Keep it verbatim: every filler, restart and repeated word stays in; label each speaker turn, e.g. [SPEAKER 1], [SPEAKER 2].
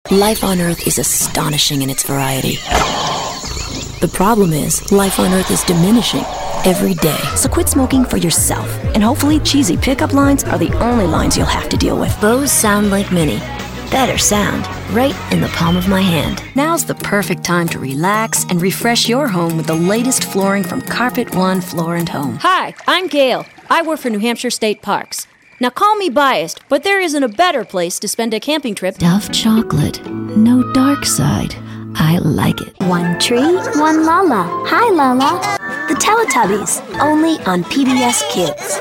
[SPEAKER 1] Life on Earth is astonishing in its variety. The problem is, life on Earth is diminishing every day. So quit smoking for yourself, and hopefully cheesy pickup lines are the only lines you'll have to deal with. Bose sound like Minnie. Better sound, right in the palm of my hand. Now's the perfect time to relax and refresh your home with the latest flooring from Carpet One Floor and Home.
[SPEAKER 2] Hi, I'm Gail. I work for New Hampshire State Parks. Now call me biased, but there isn't a better place to spend a camping trip.
[SPEAKER 1] Dove chocolate, no dark side. I like it.
[SPEAKER 3] One tree, one Lala. Hi, Lala. The Teletubbies, only on P B S Kids.